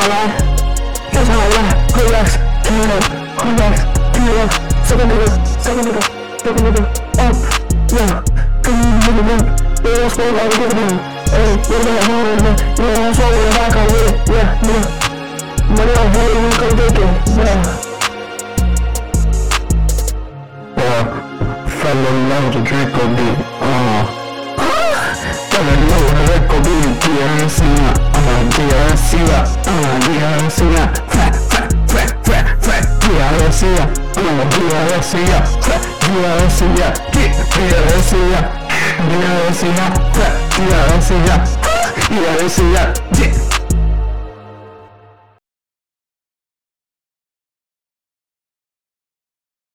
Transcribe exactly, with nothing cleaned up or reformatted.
来，非常好来 ，relax, turn up, relax, turn up, second nigga, second nigga, second nigga, up, yeah, come on, nigga, man, yeah, let's go, like, give it in, hey, get that home, man, yeah, that's all we're back on with it, yeah, nigga, money on hold, we come take it, yeah. Yeah, fell in love with Draco beat, uh, fell in love with Draco beat, D R C, uh, D R C, uh, D R C, fat, fat, fat, fat, fat, D R C, uh, D R C, fat, D R C, get, D R C, D R C, fat, D R C, D R C, get.